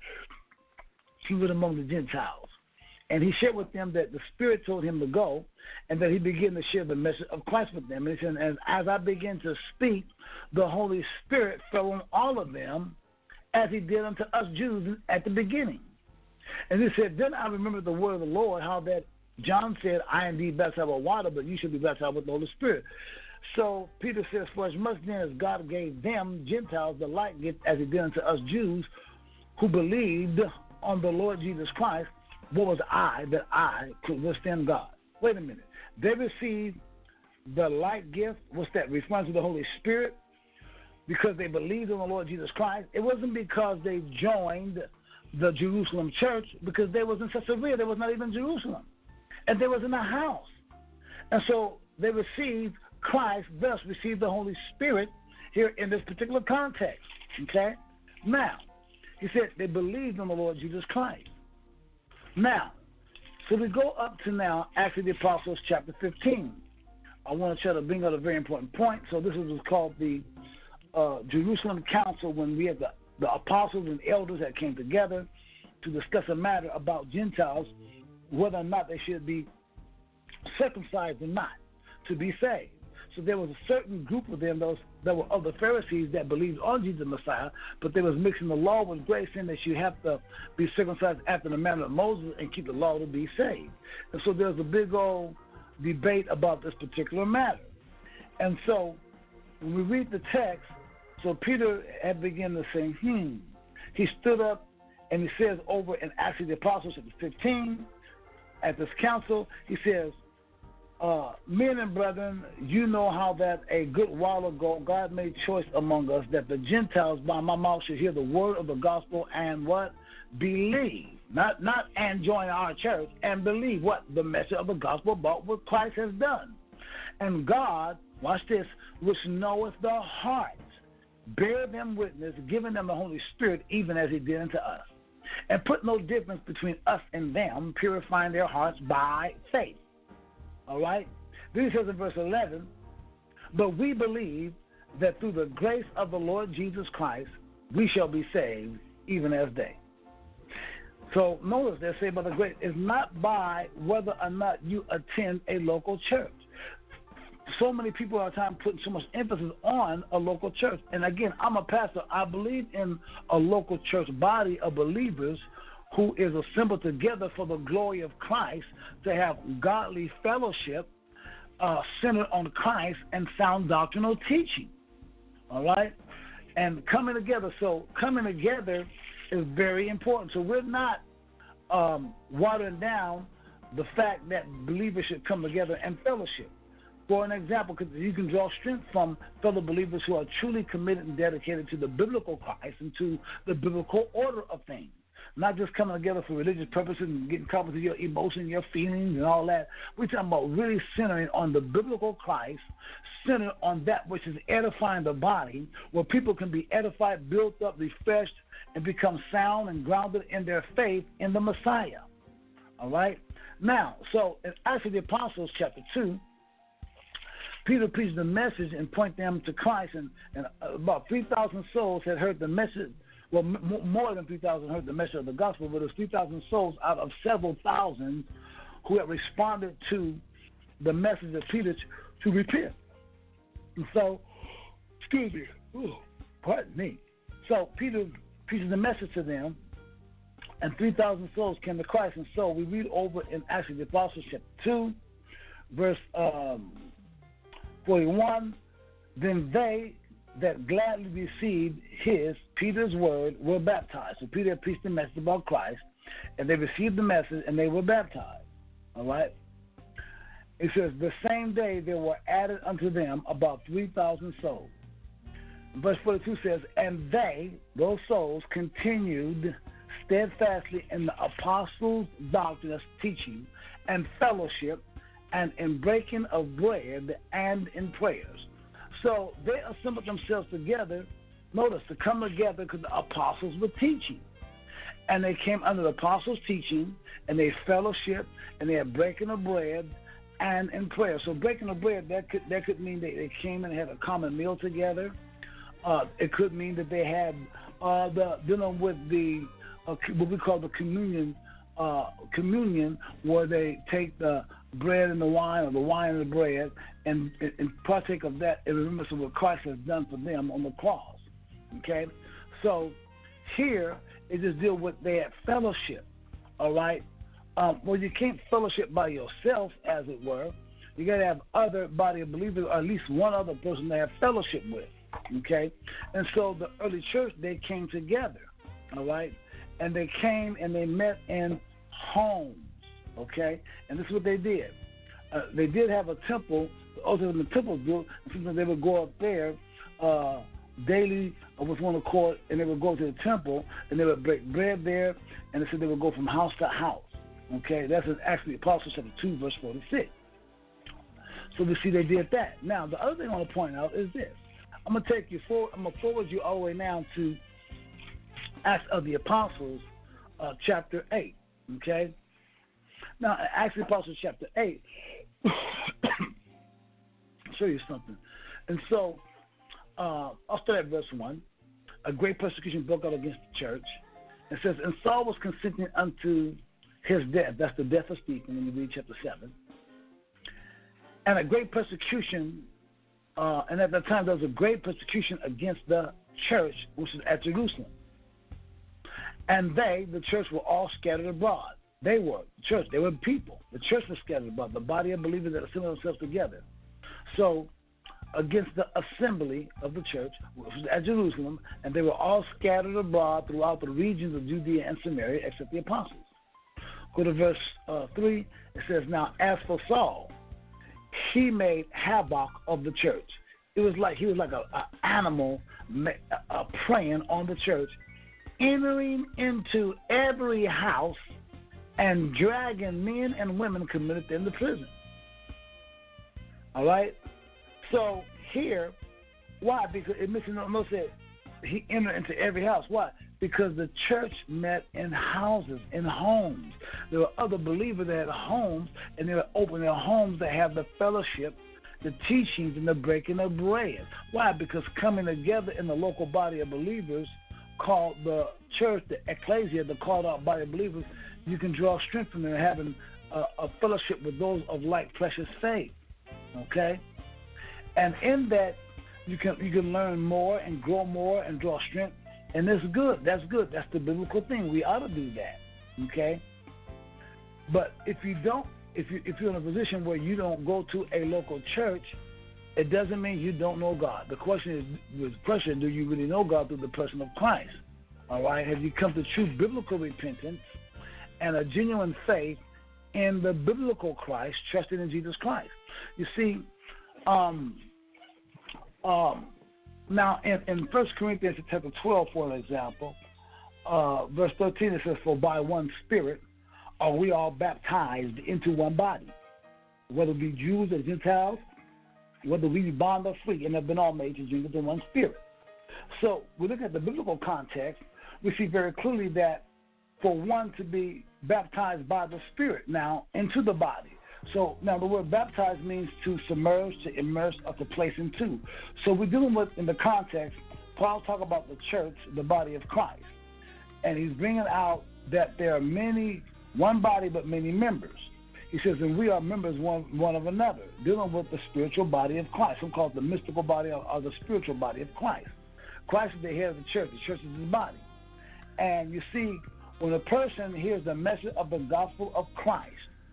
he was among the Gentiles. And he shared with them that the Spirit told him to go, and that he began to share the message of Christ with them. And he said, and as I began to speak, the Holy Spirit fell on all of them, as he did unto us Jews at the beginning. And he said, then I remember the word of the Lord, how that John said, I indeed baptize with water, but you should be baptized with the Holy Spirit. So Peter says, for as much then as God gave them, Gentiles, the like gift as he did unto us Jews, who believed on the Lord Jesus Christ, what was I that I could withstand God? Wait a minute. They received the like gift. What's that? Response to the Holy Spirit, because they believed on the Lord Jesus Christ. It wasn't because they joined the Jerusalem church, because they was in Caesarea. They was not even Jerusalem. And they was in a house. And so they received Christ, thus received the Holy Spirit here in this particular context. Okay? Now, He said they believed on the Lord Jesus Christ. Now, so we go up to now, Acts of the Apostles, chapter fifteen. I want to try to bring out a very important point. So this is what's called the uh, Jerusalem Council, when we had the, the apostles and elders that came together to discuss a matter about Gentiles, whether or not they should be circumcised or not to be saved. So there was a certain group of them, those that were of the Pharisees, that believed on Jesus the Messiah, but they was mixing the law with grace, saying that you have to be circumcised after the manner of Moses and keep the law to be saved. And so there was a big old debate about this particular matter. And so when we read the text, so Peter had begun to say, hmm. He stood up and he says over in Acts of the Apostles, chapter fifteen, at this council, he says, Uh, men and brethren, you know how that a good while ago God made choice among us that the Gentiles by my mouth should hear the word of the gospel and what? Believe. Not not and join our church, and believe what? The message of the gospel about what Christ has done. And God, watch this, which knoweth the hearts, bear them witness, giving them the Holy Spirit, even as he did unto us. And put no difference between us and them, purifying their hearts by faith. All right? Then he says in verse eleven, but we believe that through the grace of the Lord Jesus Christ, we shall be saved, even as they. So notice they say by the grace. It's not by whether or not you attend a local church. So many people are time putting so much emphasis on a local church. And again, I'm a pastor. I believe in a local church body of believers who is assembled together for the glory of Christ, to have godly fellowship uh, centered on Christ and sound doctrinal teaching. All right? And coming together. So coming together is very important. So we're not um, watering down the fact that believers should come together and fellowship. For an example, you can draw strength from fellow believers who are truly committed and dedicated to the biblical Christ and to the biblical order of things. Not just coming together for religious purposes and getting caught with your emotions, your feelings, and all that. We're talking about really centering on the biblical Christ, centered on that which is edifying the body, where people can be edified, built up, refreshed, and become sound and grounded in their faith in the Messiah. All right? Now, so in Acts of the Apostles, chapter two, Peter preached the message and point them to Christ, and, and about three thousand souls had heard the message. Well, m- more than three thousand heard the message of the gospel, but it was three thousand souls out of several thousand who had responded to the message of Peter to, to repent. And so, excuse me, ooh, pardon me. So Peter preaches the message to them, and three thousand souls came to Christ. And so we read over in Acts of the Apostles, chapter two, verse um, forty-one, then they that gladly received his, Peter's word, were baptized. So Peter preached the message about Christ, and they received the message, and they were baptized. All right? It says, the same day there were added unto them about three thousand souls. Verse forty-two says, and they, those souls, continued steadfastly in the apostles' doctrine, that's teaching, and fellowship, and in breaking of bread, and in prayers. So they assembled themselves together, notice, to come together because the apostles were teaching. And they came under the apostles' teaching, and they fellowship, and they had breaking of bread, and in prayer. So breaking of bread, that could that could mean they, they came and had a common meal together. Uh, it could mean that they had uh, the dealing with the uh, what we call the communion, uh, communion, where they take the bread and the wine, or the wine and the bread, and, and partake of that in remembrance of what Christ has done for them on the cross. Okay? So here, it just deals with their fellowship. All right? Um, well, you can't fellowship by yourself, as it were. You got to have other body of believers, or at least one other person to have fellowship with. Okay? And so the early church, they came together. All right? And they came and they met in homes. Okay, and this is what they did. Uh, they did have a temple. Also, when the temple was built, sometimes they would go up there uh, daily with one accord, and they would go to the temple, and they would break bread there, and they said they would go from house to house. Okay, that's actually Apostles chapter two, verse forty-six. So we see they did that. Now, the other thing I want to point out is this. I'm gonna take you forward. I'm gonna forward you all the way now to Acts of the Apostles, uh, chapter eight. Okay? Now, Acts of the Apostles, chapter eight, I'll show you something. And so, uh, I'll start at verse one. A great persecution broke out against the church. It says, and Saul was consenting unto his death. That's the death of Stephen when you read chapter seven. And a great persecution, uh, and at that time there was a great persecution against the church, which is at Jerusalem. And they, the church, were all scattered abroad. They were, the church, they were people. The church was scattered abroad, the body of believers that assembled themselves together. So, against the assembly of the church, which was at Jerusalem, and they were all scattered abroad throughout the regions of Judea and Samaria, except the apostles. Go to verse uh, three. It says, now, as for Saul, he made havoc of the church. It was like he was like an animal uh, preying on the church, entering into every house and dragging men and women committed into prison. All right? So here, why? Because it mentions no said he entered into every house. Why? Because the church met in houses, in homes. There were other believers that had homes, and they were opening their homes to have the fellowship, the teachings, and the breaking of bread. Why? Because coming together in the local body of believers called the church, the ecclesia, the called out body of believers, you can draw strength from them having a, a fellowship with those of like precious faith. Okay? And in that, you can you can learn more and grow more and draw strength. And that's good. That's good. That's the biblical thing. We ought to do that. Okay? But if you don't, if you if you're in a position where you don't go to a local church, it doesn't mean you don't know God. The question is, the question, do you really know God through the person of Christ? All right? Have you come to true biblical repentance and a genuine faith in the biblical Christ, trusting in Jesus Christ? You see, um, um, now in, in First Corinthians chapter twelve, for example, uh, verse thirteen, it says, for by one Spirit are we all baptized into one body, whether we be Jews or Gentiles, whether we be bond or free, and have been all made to drink into one Spirit. So we look at the biblical context, we see very clearly that for one to be baptized by the Spirit now into the body. So now the word baptized means to submerge, to immerse, or to place into. So we're dealing with, in the context, Paul talk about the church, the body of Christ. And he's bringing out that there are many, one body but many members. He says, and we are members one, one of another, dealing with the spiritual body of Christ. Some call it the mystical body or, or the spiritual body of Christ. Christ is the head of the church. The church is his body. And you see, when a person hears the message of the gospel of Christ,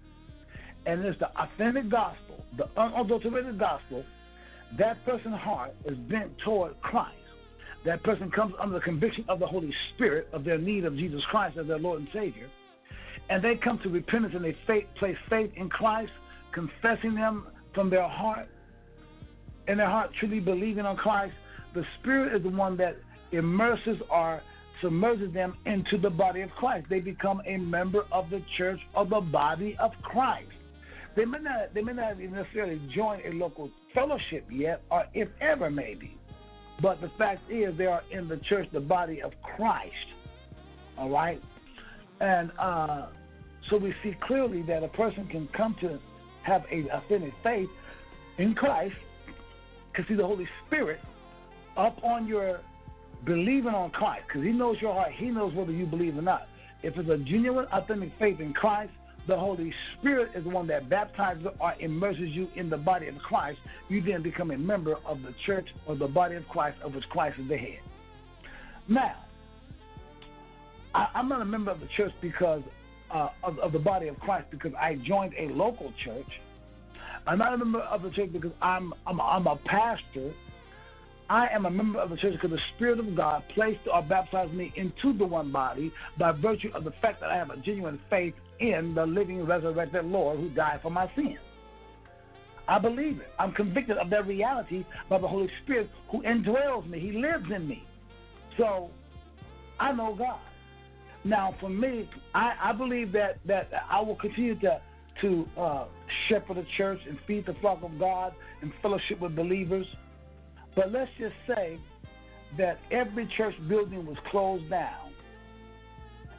and it's the authentic gospel, the unadulterated gospel, that person's heart is bent toward Christ. That person comes under the conviction of the Holy Spirit of their need of Jesus Christ as their Lord and Savior, and they come to repentance and they faith, place faith in Christ, confessing them from their heart, in their heart truly believing on Christ. The Spirit is the one that immerses or submerges them into the body of Christ. They become a member of the church or the body of Christ. They may not, they may not even necessarily join a local fellowship yet, or if ever maybe. But the fact is they are in the church, the body of Christ. All right? And uh, so we see clearly that a person can come to have a authentic faith in Christ, can see the Holy Spirit up on your believing on Christ, because he knows your heart. He knows whether you believe or not. If it's a genuine, authentic faith in Christ, the Holy Spirit is the one that baptizes or immerses you in the body of Christ. You then become a member of the church or the body of Christ, of which Christ is the head. Now, I, I'm not a member of the church because uh, of, of the body of Christ because I joined a local church. I'm not a member of the church because I'm I'm, I'm a pastor. I am a member of the church because the Spirit of God placed or baptized me into the one body by virtue of the fact that I have a genuine faith in the living, resurrected Lord who died for my sins. I believe it. I'm convicted of that reality by the Holy Spirit who indwells me. He lives in me. So I know God. Now, for me, I, I believe that, that I will continue to, to uh, shepherd the church and feed the flock of God and fellowship with believers. But let's just say that every church building was closed down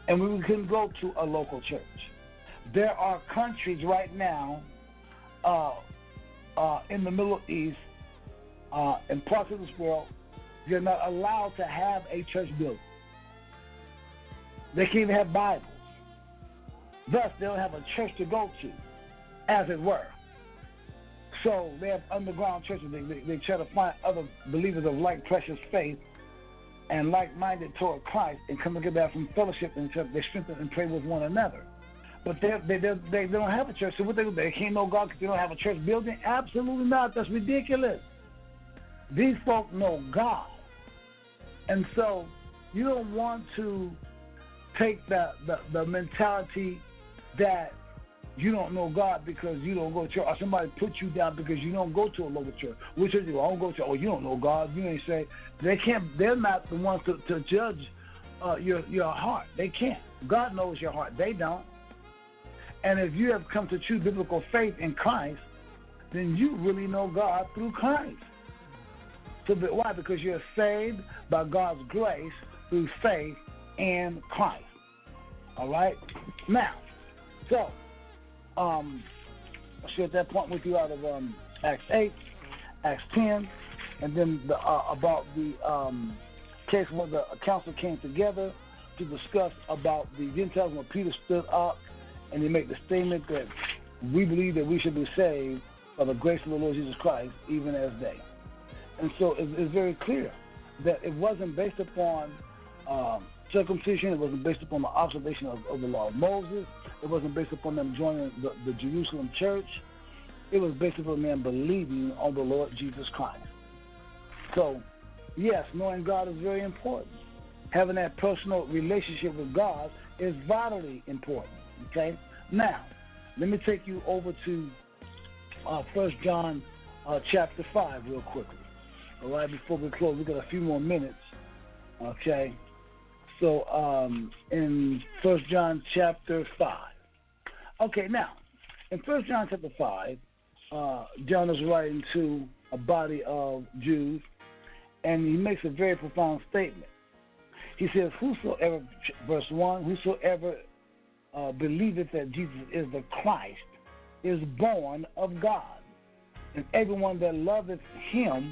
and we couldn't go to a local church. There are countries right now uh, uh, in the Middle East, uh, in parts of this world, you're not allowed to have a church building. They can't even have Bibles. Thus, they don't have a church to go to, as it were. So they have underground churches. They, they, they try to find other believers of like precious faith and like-minded toward Christ and come together from fellowship and they strengthen and pray with one another. But they they they they don't have a church. So what they do? They can't know God because they don't have a church building? Absolutely not. That's ridiculous. These folk know God. And so you don't want to take the, the, the mentality that you don't know God because you don't go to church, or somebody put you down because you don't go to a local church. Which is you? I don't go to. Oh, you don't know God. You ain't say they can't. They're not the ones to, to judge uh, your your heart. They can't. God knows your heart. They don't. And if you have come to true biblical faith in Christ, then you really know God through Christ. So, but why? Because you're saved by God's grace through faith in Christ. All right. Now, so. Um, I'll share at that point with you out of um, Acts eight, Acts ten, and then the, uh, about the um, case where the council came together to discuss about the Gentiles when Peter stood up and he made the statement that we believe that we should be saved by the grace of the Lord Jesus Christ, even as they. And so it's, it's very clear that it wasn't based upon um, circumcision, it wasn't based upon the observation of, of the law of Moses. It wasn't based upon them joining the, the Jerusalem church. It was based upon them believing on the Lord Jesus Christ. So, yes, knowing God is very important. Having that personal relationship with God is vitally important. Okay? Now, let me take you over to uh, First John uh, chapter five real quickly. All right, before we close, we've got a few more minutes. Okay? So, um, in First John chapter five. Okay, now, in First John chapter five, uh, John is writing to a body of Jews, and he makes a very profound statement. He says, whosoever, verse one, whosoever uh, believeth that Jesus is the Christ is born of God. And everyone that loveth him,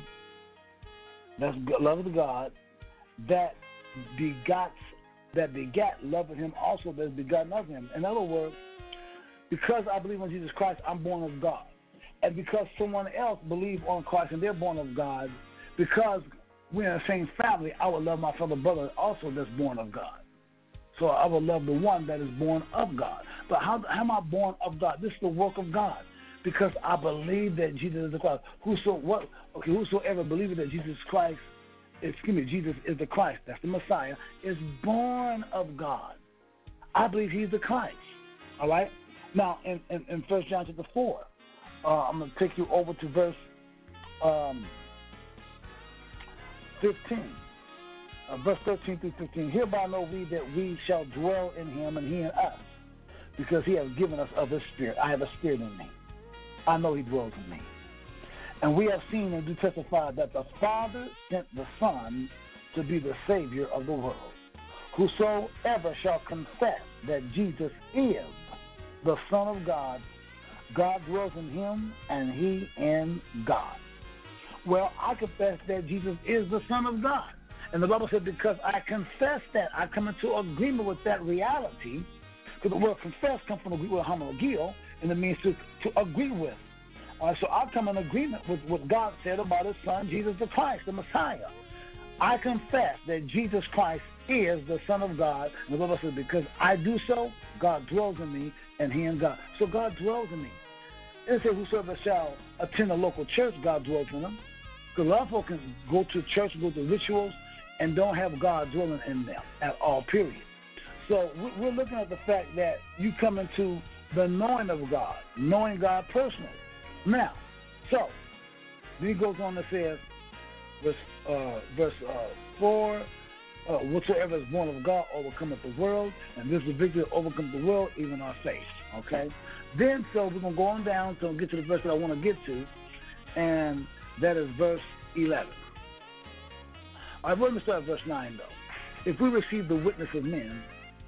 that's loveth God, that begots, that begat, loveth him also that is begotten of him. In other words, because I believe on Jesus Christ, I'm born of God. And because someone else believes on Christ and they're born of God, because we're in the same family, I would love my fellow brother also that's born of God. So I would love the one that is born of God. But how, how am I born of God? This is the work of God. Because I believe that Jesus is the Christ. Whoso, what, okay, whosoever believes that Jesus Christ, excuse me, Jesus is the Christ, that's the Messiah, is born of God. I believe he's the Christ. All right? Now, in, in, in First John chapter four, uh, I'm going to take you over to verse um, fifteen. Uh, verse thirteen through fifteen. Hereby know we that we shall dwell in him and he in us, because he has given us of his spirit. I have a spirit in me. I know he dwells in me. And we have seen and do testify that the Father sent the Son to be the Savior of the world. Whosoever shall confess that Jesus is the Son of God, God dwells in him and he in God. Well, I confess that Jesus is the Son of God. And the Bible said because I confess that, I come into agreement with that reality, because the word confess comes from the word homologio, and it means to, to agree with. Uh, so I come in agreement with what God said about his Son, Jesus the Christ, the Messiah. I confess that Jesus Christ is the Son of God. And the Bible says, because I do so, God dwells in me, and he in God. So God dwells in me. It says, whosoever shall attend a local church, God dwells in them. Because a lot of folk can go to church, go to rituals, and don't have God dwelling in them at all, period. So we're looking at the fact that you come into the knowing of God, knowing God personally. Now, so, then he goes on and says, verse, uh, verse uh, four, uh, whatsoever is born of God overcometh the world, and this is the victory that overcomes the world, even our faith. Okay? Then, so we're going to go on down to get to the verse that I want to get to, and that is verse eleven. All right, let me start at verse nine, though. If we receive the witness of men,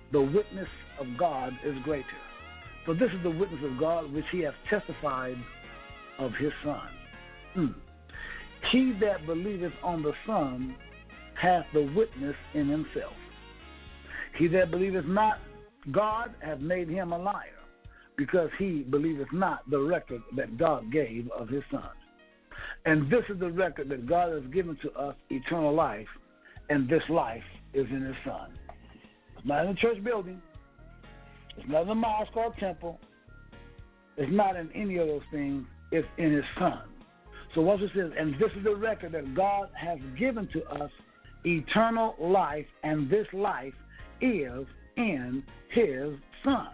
the witness of God is greater. For this is the witness of God which he hath testified of his Son. Mm. He that believeth on the Son hath the witness in himself. He that believeth not God hath made him a liar, because he believeth not the record that God gave of his Son. And this is the record that God has given to us, eternal life, and this life is in his Son. It's not in a church building. It's not in a mosque or a temple. It's not in any of those things. It's in his Son. So what it says, and this is the record that God has given to us, eternal life, and this life is in his Son.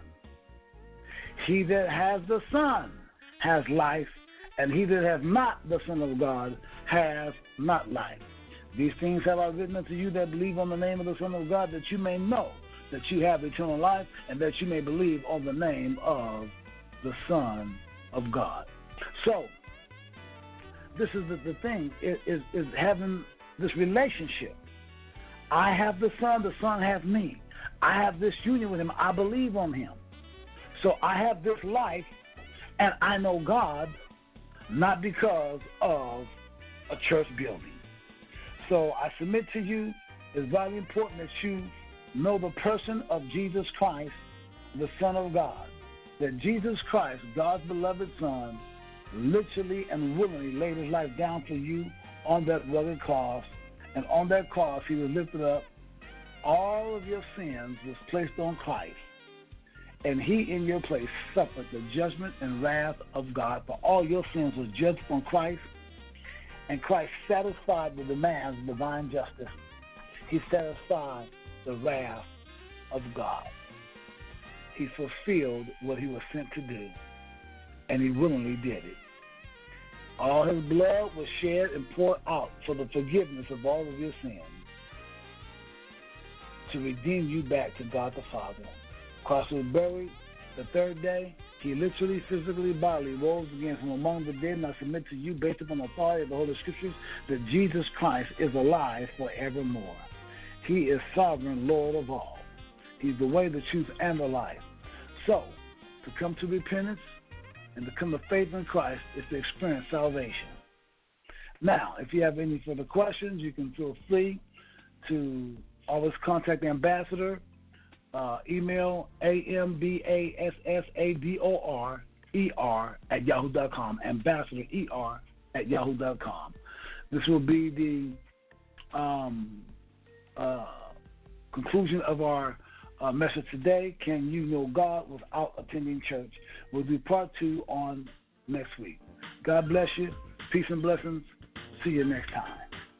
He that has the Son has life, and he that has not the Son of God has not life. These things have I written unto you that believe on the name of the Son of God, that you may know that you have eternal life, and that you may believe on the name of the Son of God. So, this is the, the thing, is, is, is having this relationship. I have the Son, the Son has me. I have this union with him. I believe on him. So I have this life, and I know God, not because of a church building. So I submit to you, it's very important that you know the person of Jesus Christ, the Son of God. That Jesus Christ, God's beloved Son, literally and willingly laid his life down for you on that rugged cross. And on that cross, he was lifted up. All of your sins was placed on Christ. And he, in your place, suffered the judgment and wrath of God. For all your sins was judged on Christ. And Christ satisfied the demands of divine justice. He satisfied the wrath of God. He fulfilled what he was sent to do. And he willingly did it. All his blood was shed and poured out for the forgiveness of all of your sins, to redeem you back to God the Father. Christ was buried. The third day, he literally, physically, bodily rose again from among the dead. And I submit to you, based upon the authority of the Holy Scriptures, that Jesus Christ is alive forevermore. He is sovereign Lord of all. He's the way, the truth, and the life. So, to come to repentance and to come to faith in Christ is to experience salvation. Now, if you have any further questions, you can feel free to always contact the ambassador. Uh, email A M B A S S A D O R E R at yahoo dot com, ambassador E R at yahoo dot com. This will be the um, uh, conclusion of our uh, message today. Can you know God without attending church? We'll do part two on next week. God bless you. Peace and blessings. See you next time.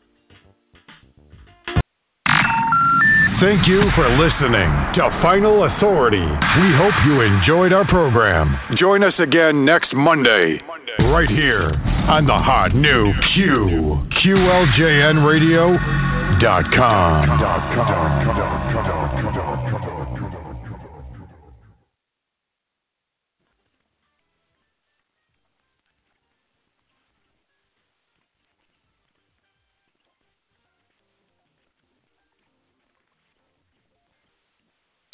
Thank you for listening to Final Authority. We hope you enjoyed our program. Join us again next Monday, right here on the hot new Q, Q L J N radio dot com.